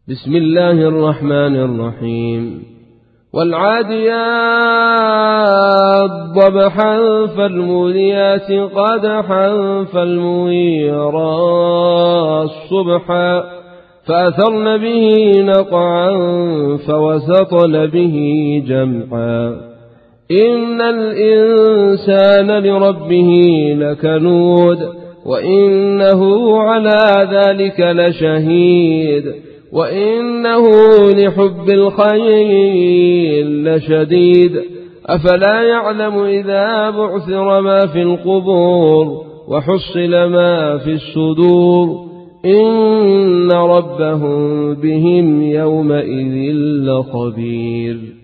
بسم الله الرحمن الرحيم والعاديات ضبحا فالموليات قدحا فالمغيرات صبحا فأثرن به نقعا فوسطن به جمعا إن الإنسان لربه لكنود وإنه على ذلك لشهيد وإنه لحب الخير لشديد أفلا يعلم إذا بعثر ما في القبور وحصل ما في الصدور إن ربهم بهم يومئذ لخبير.